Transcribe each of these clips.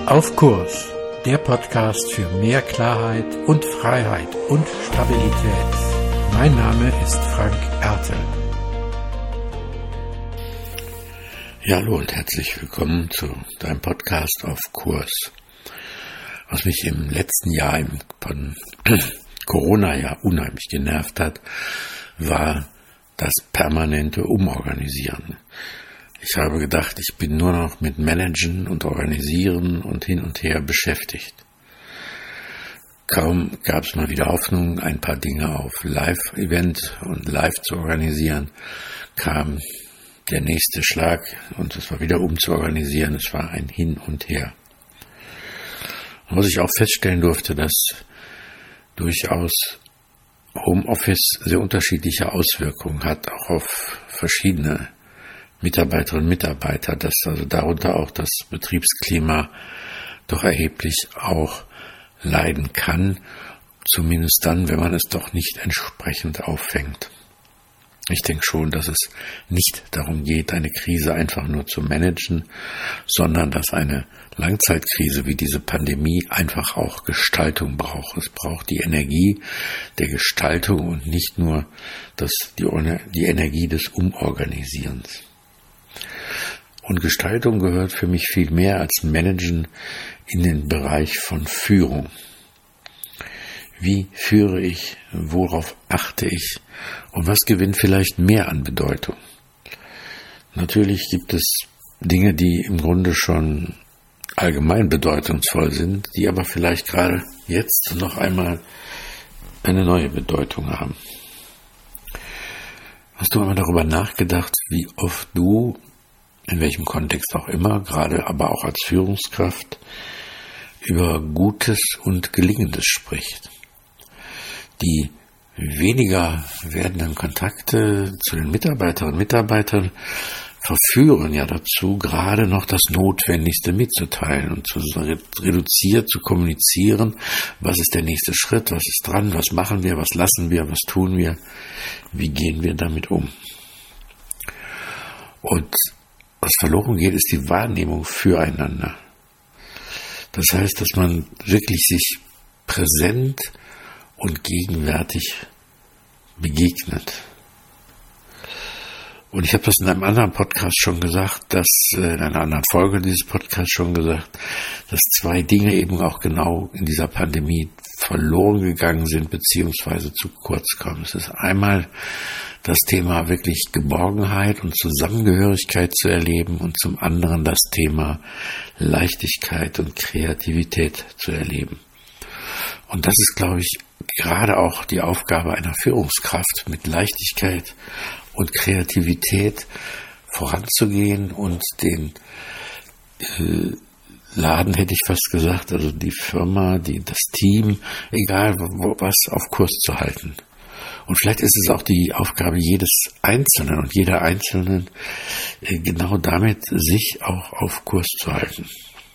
Auf Kurs, der Podcast für mehr Klarheit und Freiheit und Stabilität. Mein Name ist Frank Ertel. Ja, hallo und herzlich willkommen zu deinem Podcast Auf Kurs. Was mich im letzten Jahr von Corona ja unheimlich genervt hat, war das permanente Umorganisieren. Ich habe gedacht, ich bin nur noch mit Managen und Organisieren und hin und her beschäftigt. Kaum gab es mal wieder Hoffnung, ein paar Dinge auf Live-Event und live zu organisieren, kam der nächste Schlag und es war wieder umzuorganisieren. Es war ein Hin und Her. Und was ich auch feststellen durfte, dass durchaus Homeoffice sehr unterschiedliche Auswirkungen hat, auch auf verschiedene Mitarbeiterinnen und Mitarbeiter, dass also darunter auch das Betriebsklima doch erheblich auch leiden kann, zumindest dann, wenn man es doch nicht entsprechend auffängt. Ich denke schon, dass es nicht darum geht, eine Krise einfach nur zu managen, sondern dass eine Langzeitkrise wie diese Pandemie einfach auch Gestaltung braucht. Es braucht die Energie der Gestaltung und nicht nur die Energie des Umorganisierens. Und Gestaltung gehört für mich viel mehr als Managen in den Bereich von Führung. Wie führe ich? Worauf achte ich? Und was gewinnt vielleicht mehr an Bedeutung? Natürlich gibt es Dinge, die im Grunde schon allgemein bedeutungsvoll sind, die aber vielleicht gerade jetzt noch einmal eine neue Bedeutung haben. Hast du einmal darüber nachgedacht, wie oft du, in welchem Kontext auch immer, gerade aber auch als Führungskraft, über Gutes und Gelingendes spricht? Die weniger werdenden Kontakte zu den Mitarbeiterinnen und Mitarbeitern verführen ja dazu, gerade noch das Notwendigste mitzuteilen und reduziert zu kommunizieren, was ist der nächste Schritt, was ist dran, was machen wir, was lassen wir, was tun wir, wie gehen wir damit um. Und was verloren geht, ist die Wahrnehmung füreinander. Das heißt, dass man wirklich sich präsent und gegenwärtig begegnet. Und ich habe das in einem anderen Podcast schon gesagt, in einer anderen Folge dieses Podcasts schon gesagt, dass zwei Dinge eben auch genau in dieser Pandemie verloren gegangen sind, beziehungsweise zu kurz kommen. Es ist einmal das Thema wirklich Geborgenheit und Zusammengehörigkeit zu erleben und zum anderen das Thema Leichtigkeit und Kreativität zu erleben. Und das ist, glaube ich, gerade auch die Aufgabe einer Führungskraft, mit Leichtigkeit und Kreativität voranzugehen und den Laden, hätte ich fast gesagt, also die Firma, das Team, egal was, auf Kurs zu halten. Und vielleicht ist es auch die Aufgabe jedes Einzelnen und jeder Einzelnen, genau damit sich auch auf Kurs zu halten.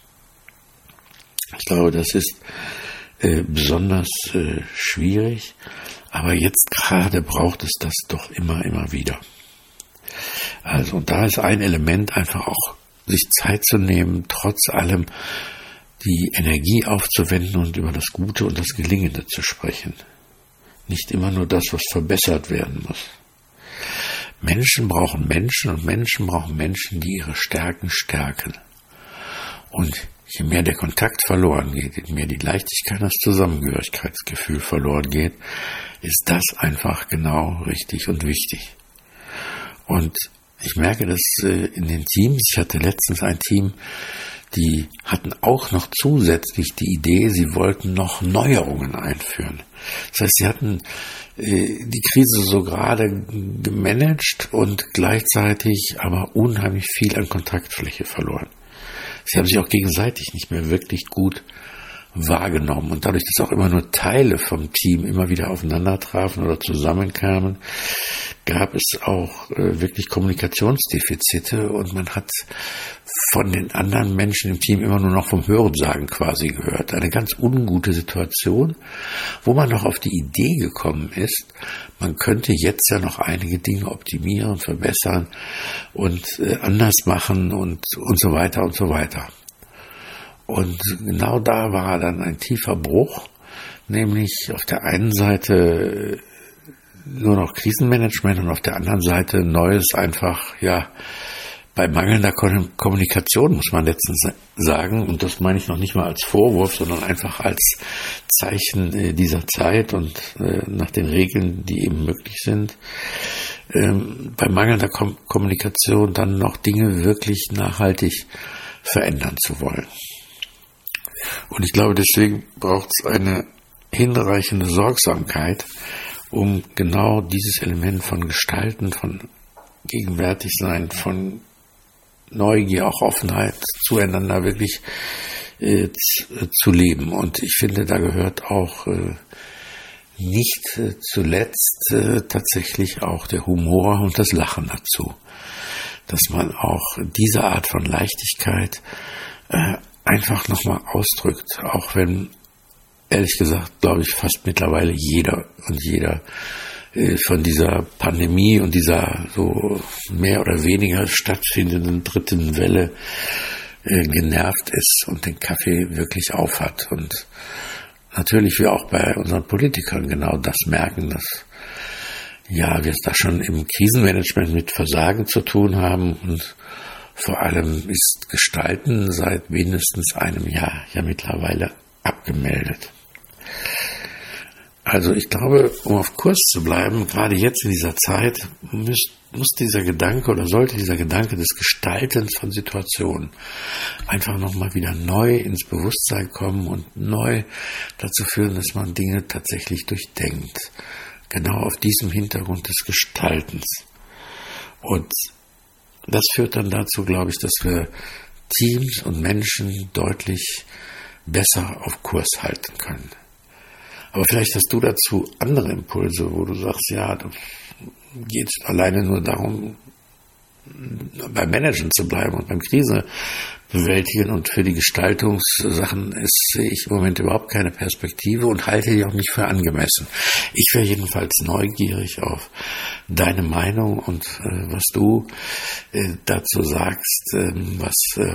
Ich glaube, das ist besonders schwierig, aber jetzt gerade braucht es das doch immer wieder. Also, und da ist ein Element einfach auch, sich Zeit zu nehmen, trotz allem die Energie aufzuwenden und über das Gute und das Gelingende zu sprechen. Nicht immer nur das, was verbessert werden muss. Menschen brauchen Menschen und Menschen brauchen Menschen, die ihre Stärken stärken. Und je mehr der Kontakt verloren geht, je mehr die Leichtigkeit, das Zusammengehörigkeitsgefühl verloren geht, ist das einfach genau richtig und wichtig. Und ich merke das in den Teams. Ich hatte letztens ein Team, die hatten auch noch zusätzlich die Idee, sie wollten noch Neuerungen einführen. Das heißt, sie hatten die Krise so gerade gemanagt und gleichzeitig aber unheimlich viel an Kontaktfläche verloren. Sie haben sich auch gegenseitig nicht mehr wirklich gut wahrgenommen. Und dadurch, dass auch immer nur Teile vom Team immer wieder aufeinander trafen oder zusammenkamen, gab es auch wirklich Kommunikationsdefizite und man hat von den anderen Menschen im Team immer nur noch vom Hörensagen quasi gehört. Eine ganz ungute Situation, wo man noch auf die Idee gekommen ist, man könnte jetzt ja noch einige Dinge optimieren, verbessern und anders machen und so weiter und so weiter. Und genau da war dann ein tiefer Bruch, nämlich auf der einen Seite nur noch Krisenmanagement und auf der anderen Seite Neues einfach, bei mangelnder Kommunikation, muss man letztens sagen, und das meine ich noch nicht mal als Vorwurf, sondern einfach als Zeichen dieser Zeit und nach den Regeln, die eben möglich sind, bei mangelnder Kommunikation dann noch Dinge wirklich nachhaltig verändern zu wollen. Und ich glaube, deswegen braucht es eine hinreichende Sorgsamkeit, um genau dieses Element von Gestalten, von Gegenwärtigsein, von Neugier, auch Offenheit zueinander wirklich zu leben. Und ich finde, da gehört auch nicht zuletzt tatsächlich auch der Humor und das Lachen dazu. Dass man auch diese Art von Leichtigkeit einfach nochmal ausdrückt, auch wenn, ehrlich gesagt, glaube ich, fast mittlerweile jeder von dieser Pandemie und dieser so mehr oder weniger stattfindenden dritten Welle genervt ist und den Kaffee wirklich aufhat. Und natürlich wir auch bei unseren Politikern genau das merken, dass wir da schon im Krisenmanagement mit Versagen zu tun haben und vor allem ist Gestalten seit mindestens einem Jahr ja abgemeldet. Also ich glaube, um auf Kurs zu bleiben, gerade jetzt in dieser Zeit, muss dieser Gedanke oder sollte dieser Gedanke des Gestaltens von Situationen einfach nochmal wieder neu ins Bewusstsein kommen und neu dazu führen, dass man Dinge tatsächlich durchdenkt. Genau auf diesem Hintergrund des Gestaltens. Und das führt dann dazu, glaube ich, dass wir Teams und Menschen deutlich besser auf Kurs halten können. Aber vielleicht hast du dazu andere Impulse, wo du sagst, da geht es alleine nur darum, beim Managen zu bleiben und beim Krise bewältigen und für die Gestaltungssachen sehe ich im Moment überhaupt keine Perspektive und halte die auch nicht für angemessen. Ich wäre jedenfalls neugierig auf deine Meinung und was du dazu sagst, was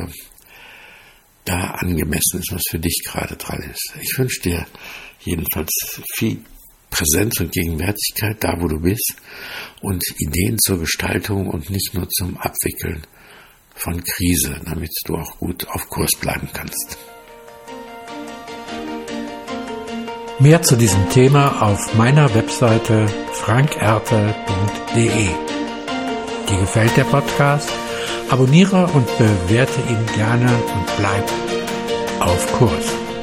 da angemessen ist, was für dich gerade dran ist. Ich wünsche dir jedenfalls viel Präsenz und Gegenwärtigkeit da, wo du bist und Ideen zur Gestaltung und nicht nur zum Abwickeln von Krise, damit du auch gut auf Kurs bleiben kannst. Mehr zu diesem Thema auf meiner Webseite frankerte.de. Dir gefällt der Podcast? Abonniere und bewerte ihn gerne und bleib auf Kurs.